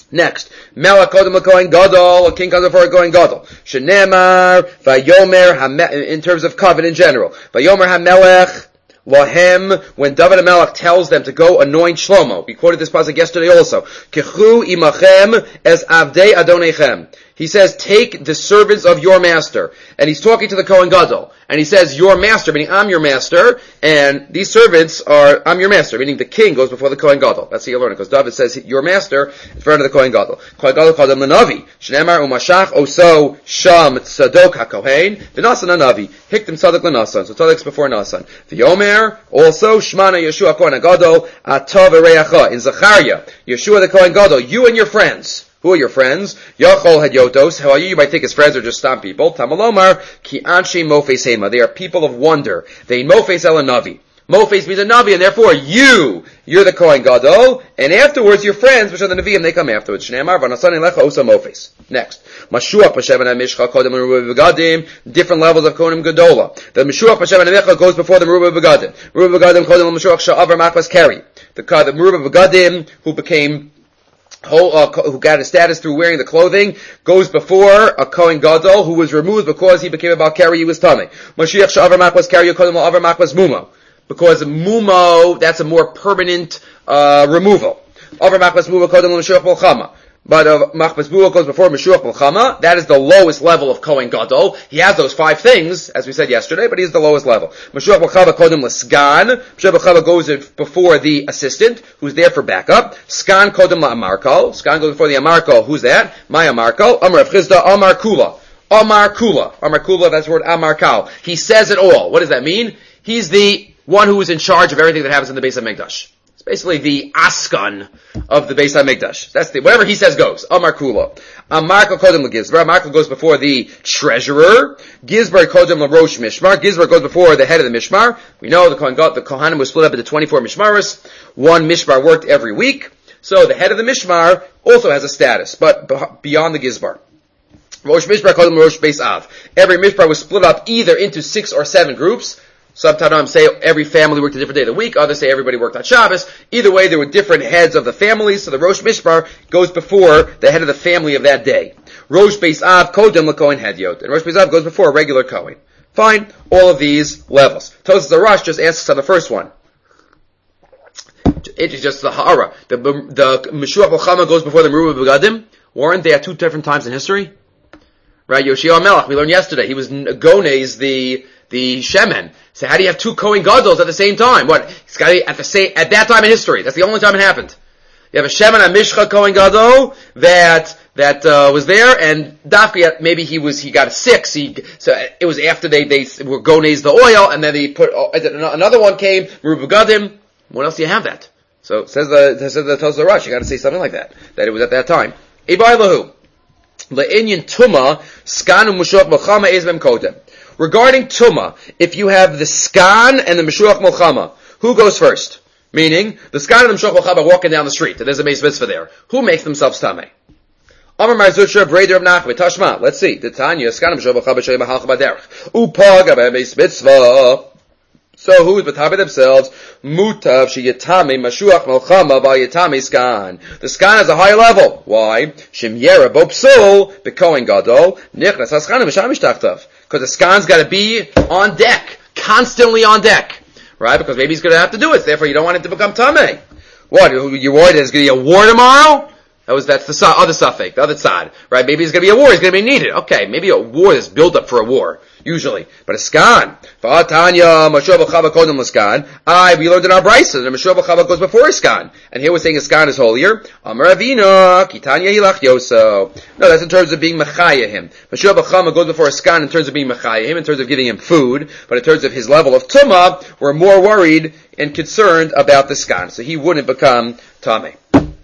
Next, Melech kodem l'kohen gadol, a king comes before a kohen gadol. Shenemar, vayomer, in terms of covenant in general. Vayomer hamelech, lahem, when David HaMelech tells them to go anoint Shlomo. We quoted this pasuk yesterday also. Kechu imachem es avdei adonechem. He says, take the servants of your master. And he's talking to the Kohen Gadol. And he says, your master, meaning I'm your master, and these servants are, I'm your master, meaning the king goes before the Kohen Gadol. That's how you learn it, because David says, your master in front of the Kohen Gadol. Kohen Gadol called him Lanavi. Shnemar umashach oso sham tzadok hakohen. V'nasan anavi. Hiktim tzadok l'nasan. So tzadok's before nasan. V'yomer, also, Shmana Yeshua Kohen Gadol, atov ereacha. In Zechariah, Yeshua the Kohen Gadol, you and your friends. Who are your friends? Yachol Hadyotos. How are you? You might think his friends are just stomp people. Tamalomar, Ki Anshe Mofes Hema. They are people of wonder. They Mofes El Navi. Mofes means a Navi, and therefore you, you're the Kohen Gadol, and afterwards your friends, which are the Nevi'im, they come afterwards. Shneamar, Vanasan Elecha Osa Mofes. Next. Mashuach Pashem and Mishcha Kodem Meruba Begadim. Different levels of Kohen Gadola. The Mashuach Pashem and Mishcha goes before the Meruba Begadim. Meruba Begadim Kodem Mashuach Sha'avar Makvas Keri. The, the Meruba Begadim, who became Whole, uh, who got his status through wearing the clothing, goes before a Kohen Gadol who was removed because he became a Balkari, he was Tameh. Mashiach Sha'avar Makvas Keri Kodem La'avar Makvas Mumo. Because Mumo, that's a more permanent uh, removal. Avar Makvas Mumo Kodem L'Mashiach Bolchama. But uh, Machbas Buah goes before Mashuach Melchama. That is the lowest level of Kohen Gadol. He has those five things, as we said yesterday, but he's the lowest level. Mashuach Melchama Kodem L'Sgan. Mashuach Melchama goes before the assistant, who's there for backup. Sgan Kodem La'amarkal. Sgan goes before the Amarkal. Who's that? My Amarkal. Amar Rav Chizda, Amar Kula. Amar Kula. Amar Kula, that's the word Amarkal. He says it all. What does that mean? He's the one who is in charge of everything that happens in the Beis HaMikdash. Basically the askan of the Beis HaMikdash. That's the, whatever he says goes. Amar Kula. Amarka Kodem LeGizbar. Amarka goes before the treasurer. Gizbar Kodem LeRosh Mishmar. Gizbar goes before the head of the Mishmar. We know the Kohen God, the Kohanim was split up into twenty-four Mishmaris. One Mishmar worked every week. So the head of the Mishmar also has a status, but beyond the Gizbar. Rosh Mishmar Kodem LeRosh Beis Av. Every Mishmar was split up either into six or seven groups. Some Tanaim say every family worked a different day of the week. Others say everybody worked on Shabbos. Either way, there were different heads of the families. So the Rosh Mishmar goes before the head of the family of that day. Rosh Beis Av Kodem LeKohen Hedyot. And Rosh Beis Av goes before a regular Kohen. Fine. All of these levels. Tosas Arash just asks on the first one. It is just the Ha'ara. The, the Mashuach Melchama goes before the Meruba Begadim. Weren't they at two different times in history? Right? Yoshia Melech, we learned yesterday. He was Gonez, the the Shemen. So how do you have two Kohen Gadols at the same time? What? It's got to be at the same, at that time in history. That's the only time it happened. You have a Shemen and Mishcha Kohen Gadol that, that, uh, was there, and Dafki, maybe he was, he got a six, he, so it was after they, they were Gonez the oil, and then they put, oh, another one came, Meruba Begadim. When else do you have that? So, says the, says the Tosas Rush, you gotta say something like that. That it was at that time. Ibai Lahu. Le'inyan Tuma, Skan u'Mashuach Melchama Ezbem Kodem. Regarding Tuma, if you have the Skan and the Mashuach Melchama, who goes first? Meaning, the Skan and the Mashuach Melchama are walking down the street, and there's a Beis Mitzvah there. Who makes themselves Tameh? Amar Marzutra, Breder of Nachve, Tashma. Let's see. The Tanya, Skan and Mashuach Melchama Shem Halcha Baderech. Upaga Beis Mitzvah. So who is betame themselves? Mutav sheyatame Mashuach Melchama v'yatame Skan. The Skan is a higher level. Why? Shem Yera bo psul beKohen Gadol nichnas haSkan v'shamish tachtav. Because the Skan's got to be on deck, constantly on deck, right? Because maybe he's going to have to do it. Therefore, you don't want it to become tamei. What? You're worried there's going to be a war tomorrow? That was that's the other suffix, the other side, right? Maybe there's going to be a war. He's going to be needed. Okay, maybe a war is built up for a war. Usually. But a Skan. V'atanya, Mashuach Melchama Kodem L'Skan. I, we learned in our Brisa, that Mashuach Melchama goes before a Skan. And here we're saying a Skan is holier. Amar Avina, Kitanya Hilach Yoso. No, that's in terms of being Mechaya him. Mashuach Melchama goes before a Skan in terms of being Mechaya him, in terms of giving him food. But in terms of his level of Tumah, we're more worried and concerned about the Skan. So he wouldn't become Tameh.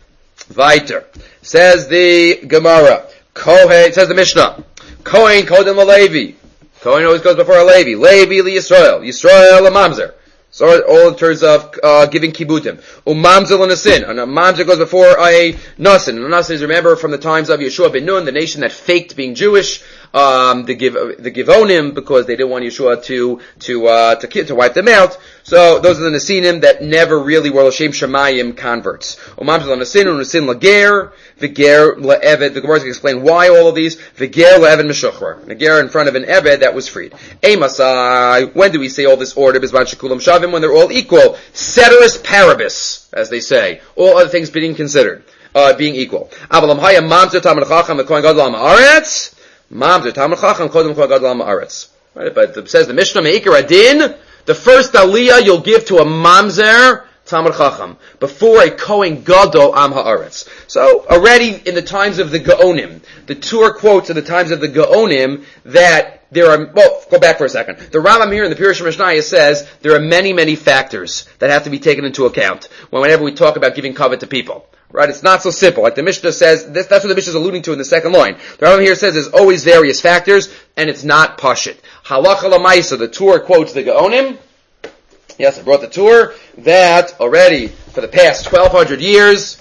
Weiter. Says the Gemara. Kohen, says the Mishnah. Kohen Kodem LeLevi. Kohen always goes before a Levi. Levi li Yisrael. Yisrael a mamzer. So all in terms of uh, giving kibutim. Umamzer l'nasin. And a mamzer goes before a nasin. And a nasin is, remember, from the times of Yeshua ben Nun, the nation that faked being Jewish. Um, the give the Givonim because they didn't want Yeshua to to uh, to to wipe them out. So those are the Nesinim that never really were L'Shem Shemayim converts. Umam Shel Nesin Nesin Lager V'Ger LeEved. The Gemara is going to explain why all of these. V'Ger LeEved Meshuchra. Neger in front of an Eved that was freed. Emasai. When do we say all this order? Bizman Shekulam Shavim. When they're all equal. Ceteris paribus, as they say. All other things being considered, uh, being equal. Avalam Haya Mamzer Talmud Chacham the Kohen Gadol Ha'aretz. Mamzer Talmud Chacham Kodem Kohen Gadol Ha'aretz. Right, but it says the Mishnah Meikar Adin. The first aliyah you'll give to a mamzer Talmud Chacham before a Kohen Gadol Am Haaretz. So already in the times of the Gaonim, the Tur quotes in the times of the Gaonim that there are. Well, go back for a second. The Rambam here in the Pirush Mishnayos says there are many, many factors that have to be taken into account whenever we talk about giving covet to people. Right? It's not so simple. Like the Mishnah says, this, that's what the Mishnah is alluding to in the second line. The Rambam here says there's always various factors, and it's not pashit. Halacha l'maisa, the Tur quotes the Gaonim. Yes, I brought the Tur, that already for the past twelve hundred years,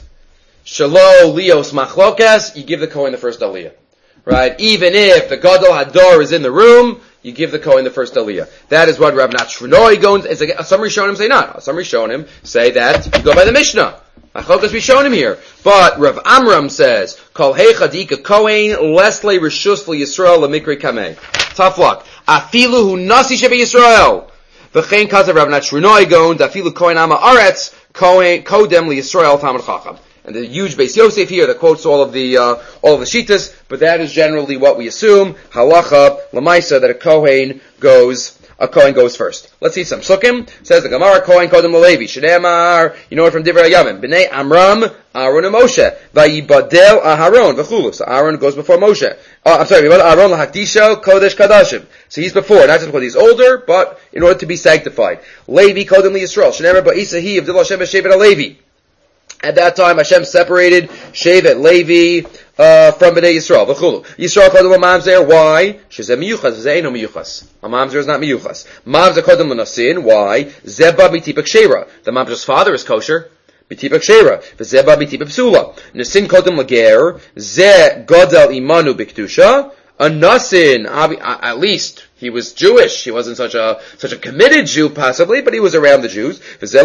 Shalo Lios Machlokas, you give the Kohen the first aliyah. Right? Even if the Gadol Hador is in the room, you give the Kohen the first aliyah. That is what Rav Natshronoi goes, some Rishonim say not. Some Rishonim say that you go by the Mishnah. Achlokas we shown him here. But Rav Amram says, Kol heicha dika Kohen, lesle rishus li Yisrael lemikri kamei. Tough luck. Afilu hu nasi shebe Yisrael. V'chein kazav Rav Natshronoi goes, afilu Kohen ama aretz, Kohen kodem li Yisrael Talmud Chacham. And the huge Beis Yosef here that quotes all of the uh, all of the Shitas, but that is generally what we assume. Halacha lemaisa that a Kohen goes. A Kohen goes first. Let's see some Sukkim. Says the Gemara, Kohen Kodem Levi. Shneimar, you know it from Divrei Yavim. Bnei Amram, Aaron and Moshe. Vayibadel Aharon, v'chulu. So Aaron goes before Moshe. Uh, I'm sorry, Aaron lahakdisho, Kodesh Kadashim. So he's before, not just because he's older, but in order to be sanctified. Levi Kodem Yisrael. Shneimar Ba'isahi, Avdil Hashem Shevet Levi. At that time, Hashem separated Shevet Levi uh, from Bnei Yisrael. V'chulu. Yisrael kodem l'mamzer. Why? Shezeh miyuchas. Shezeh eino miyuchas. A mamzer is not miyuchas. Mamzer kodem l'nasin. Why? Zeba b'tipak shera. The mamzer's father is kosher. B'tipak shera. V'zeba b'tipak psula. Nasin kodem l'ger. Zeh godel imanu b'kedusha. A nasin, at least he was Jewish. He wasn't such a such a committed Jew, possibly, but he was around the Jews.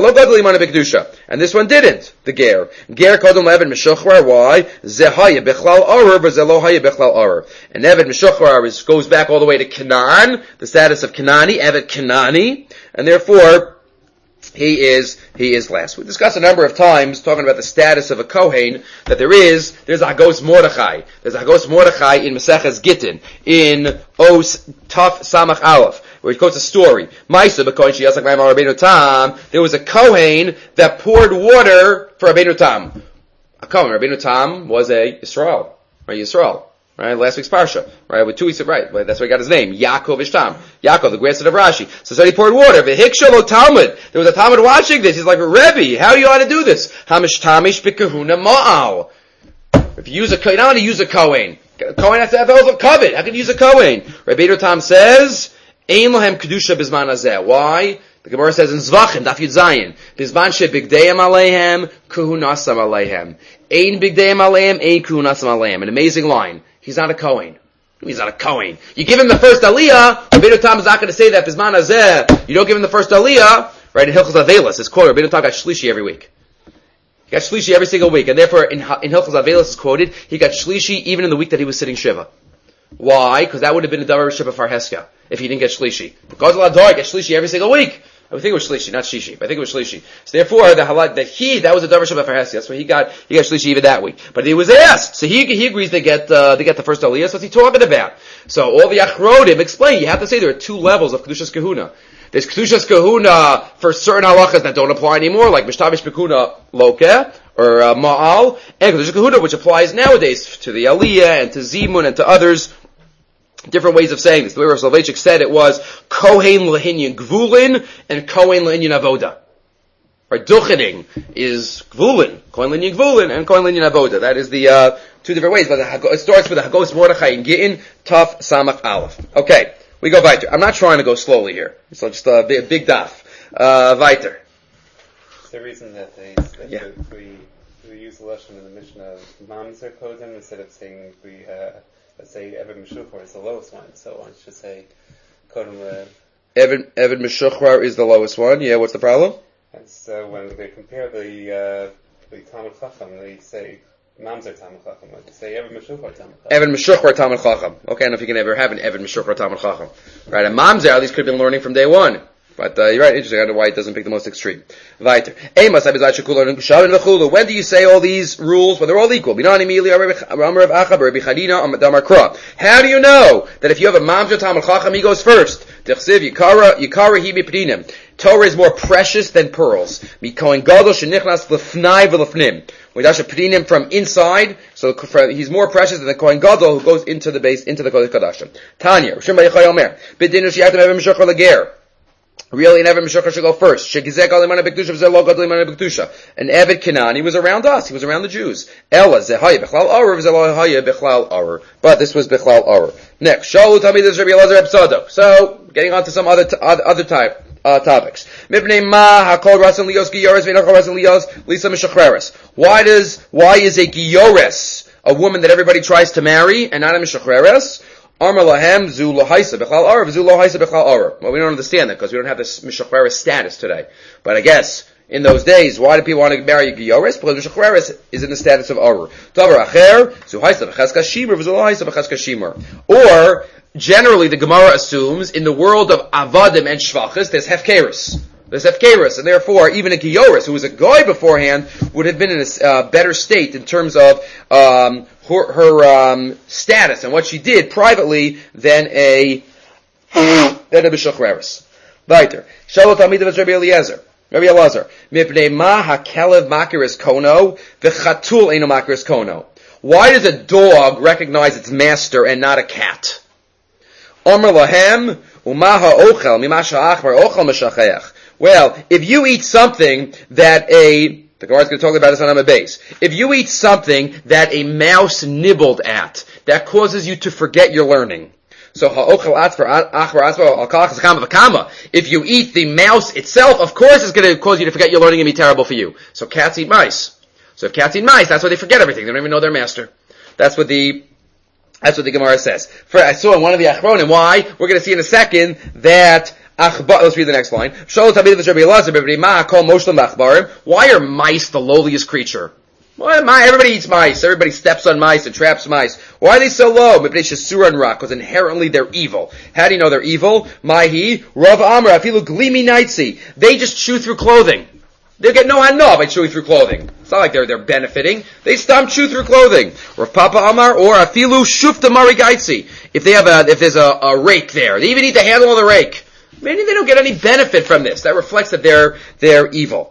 And this one didn't. The ger, ger kodem le'eved meshuchrar. Why? Zehaya bechlal arer, v'zelohaya bechlal arer. And eved meshuchrar is goes back all the way to Canaan, the status of Kanani, eved Kanani, and therefore he is he is last. We discussed a number of times talking about the status of a Kohen that there is. There's a Hagos Mordechai. There's a Hagos Mordechai in Maseches Gittin in Os Taf Samach Aleph, where he quotes a story. Maisa b'Kohen sheyasak ma'am Rabbeinu Tam. There was a Kohen that poured water for Rabbeinu Tam. A Kohen. Rabbeinu Tam was a Yisrael, right? Yisrael. Right, last week's parsha, right, with two weeks of, right, that's where he got his name, Yaakov Ishtam. Yaakov, the grandson of Rashi. So, so he poured water. V'hikshalo Talmud. There was a Talmud watching this. He's like, Rebbe, how do you ought to do this? Hamish tamish b'kahuna ma'al. If you use a, you don't want to use a Kohen. Kohen has to have a covet. How can you use a Kohen? Rabbeinu Tam says, Ein lohem kedusha bizman hazeh. Why? The Gemara says in Zvachim, Daf Yud Zayin, Bizman she bigdeim aleihem, kuhunasam aleihem. Ein bigdeim aleihem, ein kuhunasam aleihem. An amazing line. He's not a Kohen. He's not a Kohen. You give him the first Aliyah, Rabbeinu Tam is not going to say that Bizman hazeh. You don't give him the first Aliyah, right? In Hilchos Avelis, it's quoted. Rabbeinu Tam got Shlishi every week. He got Shlishi every single week, and therefore in, in Hilchos Avelis is quoted, he got Shlishi even in the week that he was sitting Shiva. Why? Because that would have been a Davar Shiva for Heska, if he didn't get Shlishi. Because of Lador, get Shlishi every single week. I would think it was Shlishi, not Shishi, but I think it was Shlishi. So therefore, the halal, that he, that was a Davar Shiva for Heska, that's why he got, he got Shlishi even that week. But he was asked, so he, he agrees to get, uh, to get the first Aliyah, so what's he talking about? So all the Achrodim explain, you have to say there are two levels of Kedushas Kahuna. There's Kedushas Kahuna for certain halachas that don't apply anymore, like Mishtavish Pekuna Lokeh, or uh, Ma'al, and Kedushas Kahuna, which applies nowadays to the Aliyah, and to Zimun, and to others. Different ways of saying this. The way Rav Soloveitchik said it was Kohen Lehinyan Gvulin and Kohen Lehinyan Avoda. Right, Duchening is Gvulin, Kohen Lehinyan Gvulin and Kohen Lehinyan Avoda. That is the uh, two different ways, but the, it starts with the Hagos Mordechai in Gittin, Taf Samach Aleph. Okay, we go weiter. I'm not trying to go slowly here. So just a big, big daf. Uh, weiter. It's the reason that they, that yeah. we, we use the Lashon in the Mishnah of Mamzer Kodem instead of saying we, uh, let's say Evan Meshuchar is the lowest one, so one should say Kodem uh, Evan Evan Meshuchar is the lowest one. Yeah, what's the problem? And so when they compare the uh, the Talmud Chacham, they say Mamzer Talmud Chacham. They say Evan Meshuchar Talmud Chacham. Evan Meshuchar Talmud Chacham. Okay, I don't know if you can ever have an Evan Meshuchar Talmud Chacham. Right, and Mamzer at least could have been learning from day one. But uh, you're right, interesting. I don't know why it doesn't pick the most extreme. Weiter. When do you say all these rules? Well, they're all equal. How do you know that if you have a Mamzer Talmud Chacham, he goes first? Torah is more precious than pearls. From inside, so he's more precious than the Kohen Gadol who goes into the base, into the Kodesh Kodashim. Tanya, really, an Eved Meshuchar should go first. An Eved Kanani was around us. He was around the Jews. Ella zehaya bechlal arer, zehaya bechlal arer. But this was bechlal arer. Next, Shalu Tamid is Rabbi Elazar Ebsado. So, getting on to some other t- other type uh, topics. Mipnei ma hakol rasan lios giyores v'nachol rasan lios lisa mishachreres. Why does why is a giyores a woman that everybody tries to marry and not a mishachreres? Amar lahem zu lohaisa bechlal arer, zu lohaisa bechlal arer. Well, we don't understand that because we don't have this mishachreres status today. But I guess in those days, why do people want to marry giyores? Because mishachreres is in the status of arer. Davar acher zu haisa b'cheska shimer, zu lohaisa b'cheska shimer. Or generally, the Gemara assumes in the world of avadim and shvachas, there's hefkeris. There's hefkeris, and therefore, even a giyoris, who was a goy beforehand, would have been in a uh, better state in terms of um, her, her um, status and what she did privately than a than a b'shachreris. Weiter. Shalot Talmidav Rabbi Eliezer. Rabbi Elazar. Mipnei ma hakelev makiris kono v'chatul eino makiris kono. Why does a dog recognize its master and not a cat? Omer lahem umaha ochel mimasha achbar ochel meshacheach. Well, if you eat something that a the Gemara is going to talk about this on Amud Beis. If you eat something that a mouse nibbled at, that causes you to forget your learning. So ha'ochel atzvar achbar atzvar al kalach zakama v'kama. If you eat the mouse itself, of course it's going to cause you to forget your learning and be terrible for you. So cats eat mice. So if cats eat mice, that's why they forget everything. They don't even know their master. That's what the That's what the Gemara says. For, I saw in one of the Achronim, why? We're going to see in a second that Achbar, let's read the next line. Why are mice the lowliest creature? Why am I? Everybody eats mice. Everybody steps on mice and traps mice. Why are they so low? Because inherently they're evil. How do you know they're evil? Mahi, Rav Amar, Afilu Glimi Naitzi. They just chew through clothing. They get no hanah by chewing through clothing. It's not like they're they're benefiting. They stomp chew through clothing. Or Papa Amar or Afilu Shufta Marigaitzi. If they have a if there's a, a rake there, they even eat the handle of the rake. Maybe they don't get any benefit from this. That reflects that they're they're evil.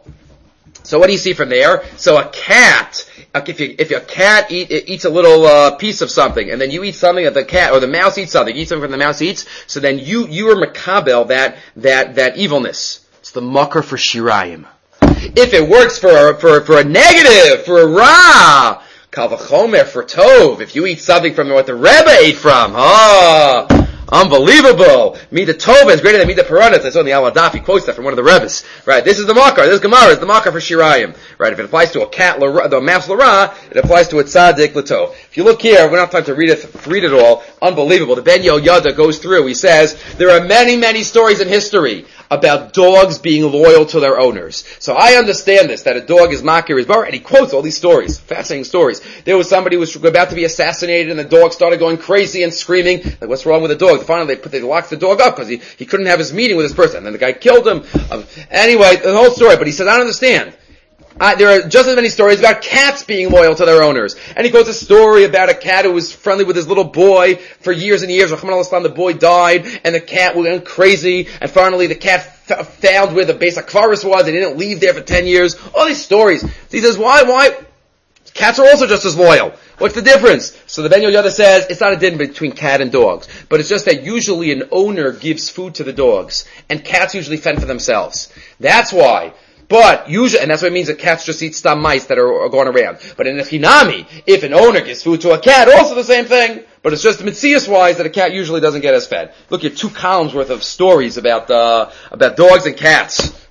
So what do you see from there? So a cat, if you, if a cat eat, eats a little uh, piece of something, and then you eat something that the cat or the mouse eats something, you eat something from the mouse eats, so then you you are makabel that that that evilness. It's the makar for shirayim. If it works for for for a negative, for a ra, kal v'chomer for tov. If you eat something from what the Rebbe ate from, ah, unbelievable. Mida tova is greater than mida paranas. I saw in the Aladaf, he quotes that from one of the Rebbes. Right, this is the makar. This Gemara is the makar for shirayim. Right, if it applies to a cat, the mouse l'ra, it applies to a tzaddik l'tov. If you look here, we don't have time to read it, read it all. Unbelievable. The Ben Yoyada goes through. He says there are many, many stories in history about dogs being loyal to their owners. So I understand this, that a dog is makir his bar, and he quotes all these stories, fascinating stories. There was somebody who was about to be assassinated, and the dog started going crazy and screaming, like, what's wrong with the dog? Finally, they put, they locked the dog up, because he, he couldn't have his meeting with this person, and then the guy killed him. Um, anyway, the whole story, but he says, I don't understand. Uh, there are just as many stories about cats being loyal to their owners. And he quotes a story about a cat who was friendly with his little boy for years and years. The boy died, and the cat went crazy, and finally the cat f- found where the base of Kvaris was, and he didn't leave there for ten years. All these stories. He says, why, why? Cats are also just as loyal. What's the difference? So the Ben Yoyada says, it's not a difference between cat and dogs, but it's just that usually an owner gives food to the dogs, and cats usually fend for themselves. That's why. But usually, and that's what it means that cats just eat stam mice that are, are going around. But in a chinami, if an owner gives food to a cat, also the same thing. But it's just mitzias wise that a cat usually doesn't get as fed. Look at two columns worth of stories about uh, about dogs and cats.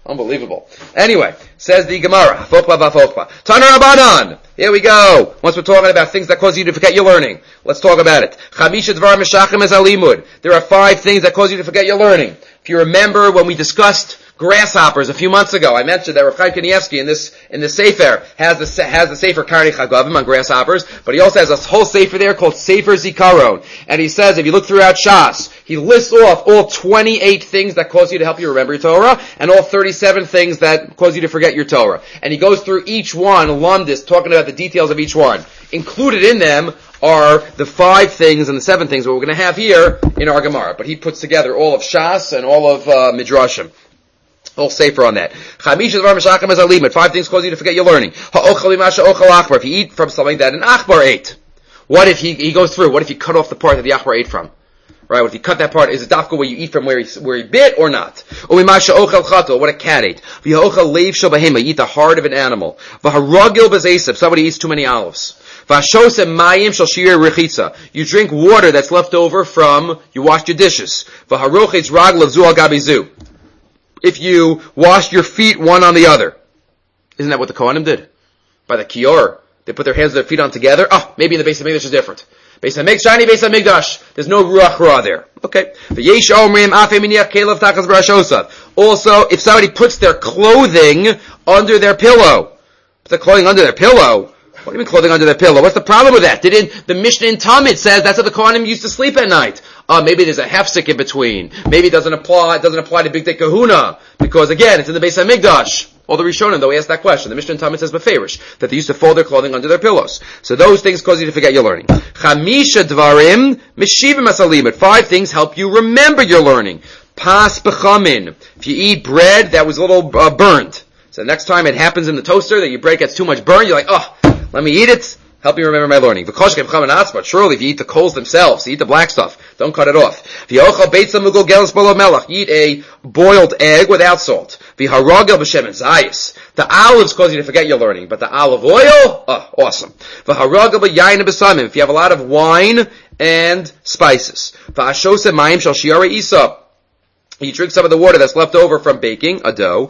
Unbelievable. Anyway, says the Gemara, Fokla v'Fokla. Taner Rabbanan. Here we go. Once we're talking about things that cause you to forget your learning, let's talk about it. Chamisha dvar meshachim es alimud. There are five things that cause you to forget your learning. If you remember when we discussed grasshoppers a few months ago, I mentioned that Rav Chaim Kanievsky in this in the Sefer has the has the Sefer Karni Chagavim on grasshoppers, but he also has a whole Sefer there called Sefer Zikaron. And he says if you look throughout Shas, he lists off all twenty-eight things that cause you to help you remember your Torah, and all thirty-seven things that cause you to forget your Torah. And he goes through each one, Lumdis, talking about the details of each one. Included in them are the five things and the seven things that we're going to have here in our Gemara. But he puts together all of Shas and all of uh, Midrashim. Whole safer on that. Five things cause you to forget your learning. If you eat from something that an Achbar ate, what if he, he goes through, what if you cut off the part that the Achbar ate from? Right, what if you cut that part, is it dafka where you eat from where he, where he bit or not? What a cat ate. You eat the heart of an animal. Somebody eats too many olives. You drink water that's left over from, you washed your dishes. If you washed your feet one on the other. Isn't that what the Kohanim did? By the Kior. They put their hands and their feet on together. Oh, maybe in the Beis HaMikdash is different. Beis HaMikdash, shiny Beis HaMikdash. There's no Ruach Ra there. Okay. Also, if somebody puts their clothing under their pillow, put their clothing under their pillow, what do you mean clothing under their pillow? What's the problem with that? Didn't the Mishnah in Talmud says that's how the Kohanim used to sleep at night? Uh, maybe there's a hefsek in between. Maybe it doesn't apply, it doesn't apply to Big Day Kahuna. Because again, it's in the Beis HaMikdash. All the Rishonim, though, we asked that question. The Mishnah in Talmud says beferish, that they used to fold their clothing under their pillows. So those things cause you to forget your learning. Chamisha dvarim, meshivim asalim. Five things help you remember your learning. Pas bechamin. If you eat bread that was a little uh, burned. So next time it happens in the toaster that your bread gets too much burn, you're like, oh, let me eat it. Help me remember my learning. But surely if you eat the coals themselves, you eat the black stuff, don't cut it off. You eat a boiled egg without salt. The olives cause you to forget your learning, but the olive oil, oh, awesome. If you have a lot of wine and spices. You drink some of the water that's left over from baking a dough.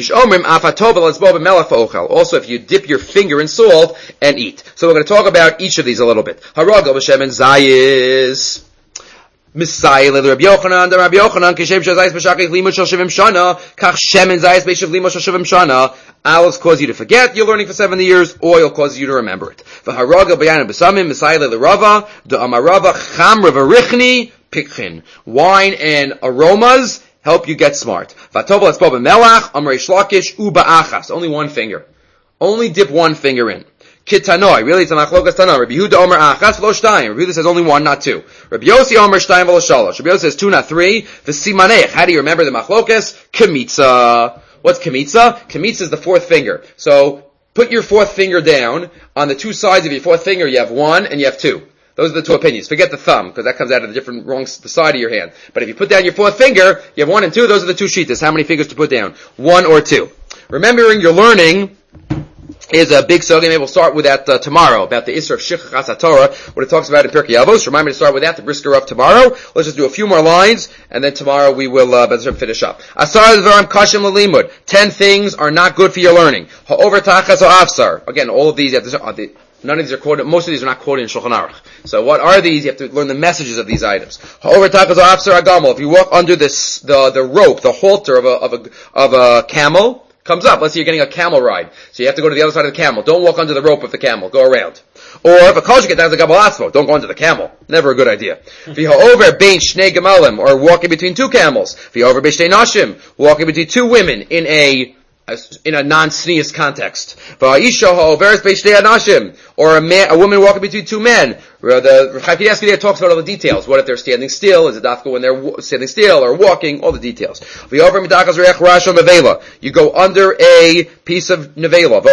Also, if you dip your finger in salt and eat. So we're going to talk about each of these a little bit. Haragal b'shem and zayis. Misayil Rabbi Yochanan, Rabbi Yochanan, kishem shazayis b'shakich limud shel shivim shana, kach shemen zayis b'shav limud shel shivim shana. Olives cause you to forget, you're learning for seventy years, oil causes you to remember it. V'haragal b'yanim b'samim, misayil l'rava, da'amarava chamra v'richni, pikchin. Wine and aromas help you get smart. Vatov l'tzbo b'melach, amrei shlakish, u'ba'achas. Only one finger. Only dip one finger in. Kitanoi, really it's a machlokas tanoi. Rabbi Yehuda Omer achas v'lo shtayim. Rabbi Yehuda says only one, not two. Rabbi Yossi Omer shtayim v'lo shalosh. Rabbi Yossi says two, not three. V'simanech. How do you remember the machlokas? Kemitza. What's kemitza? Kemitza is the fourth finger. So, put your fourth finger down. On the two sides of your fourth finger, you have one and you have two. Those are the two opinions. Forget the thumb, because that comes out of the different wrong the side of your hand. But if you put down your fourth finger, you have one and two. Those are the two sheetas. How many fingers to put down? One or two. Remembering your learning is a big sugya. Maybe we'll start with that uh, tomorrow, about the Isra of Shichachas HaTorah, what it talks about in Pirkei Avos. Remind me to start with that, the brisker of tomorrow. Let's just do a few more lines, and then tomorrow we will uh, finish up. Asar Dvarim Kashim L'Limud. Ten things are not good for your learning. Ha'over Tachas Ha'afsar. Again, all of these, you have to, uh, the, none of these are quoted, most of these are not quoted in Shulchan Aruch. So what are these? You have to learn the messages of these items. Ha'over Tachas Ha'afsar Agamol. If you walk under this, the, the rope, the halter of a, of a, of a camel, comes up. Let's say you're getting a camel ride. So you have to go to the other side of the camel. Don't walk under the rope of the camel. Go around. Or if a kol sheket has a gabalasmo, don't go under the camel. Never a good idea. V'ha over bein shnei gemalim, or walking between two camels. V'ha over bein shnei nashim, walking between two women in a in a non-sneeze context. V'ha'isha ha'overes bein shnei anashim, or a man, a woman walking between two men. The Rav Chaim Kanievsky there talks about all the details. What if they're standing still? Is it dafka when they're standing still or walking? All the details. You go under a piece of nevela.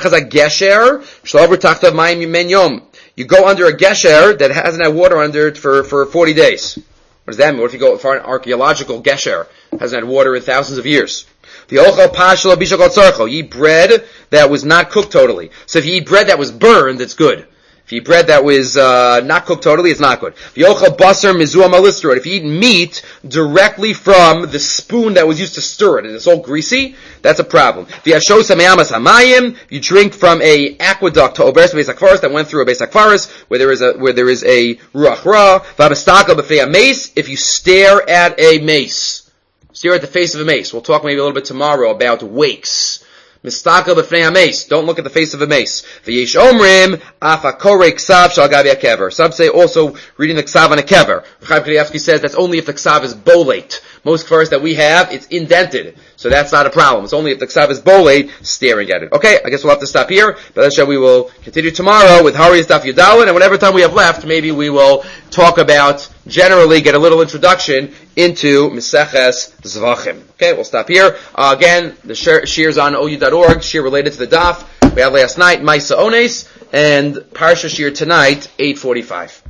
You go under a gesher that hasn't had water under it for, for forty days. What does that mean? What if you go for an archaeological gesher? Hasn't had water in thousands of years. You eat bread that was not cooked totally. So if you eat bread that was burned, it's good. If you eat bread that was uh, not cooked totally, it's not good. V'yochel basar mizuam alisterot. If you eat meat directly from the spoon that was used to stir it, and it's all greasy, that's a problem. V'yashos hameyamas hamayim. You drink from a aqueduct to oberes beis hakfaros that went through a beis hakfaros where there is a where there is a ruach ra. V'abastaka b'fnei mace. If you stare at a mace, stare at the face of a mace. We'll talk maybe a little bit tomorrow about wakes. Mistaka b'fnei ha-mace. Don't look at the face of a mace. V'yesh omrim, afa korei ksav shal gavi ha-kever. Some say also reading the ksav on a kever. Chaim Kanievsky says that's only if the ksav is bolate. Most kfaras that we have, it's indented. So that's not a problem. It's only if the ksav is bolate, staring at it. Okay, I guess we'll have to stop here. But that's why we will continue tomorrow with Hari's Daf Yudalin, and whatever time we have left, maybe we will talk about, generally get a little introduction into Meseches Zvachim. Okay, we'll stop here. Uh, again, the shear's on O U dot org, shear related to the daf. We had last night, Maisa Ones, and Parsha shear tonight, eight forty-five.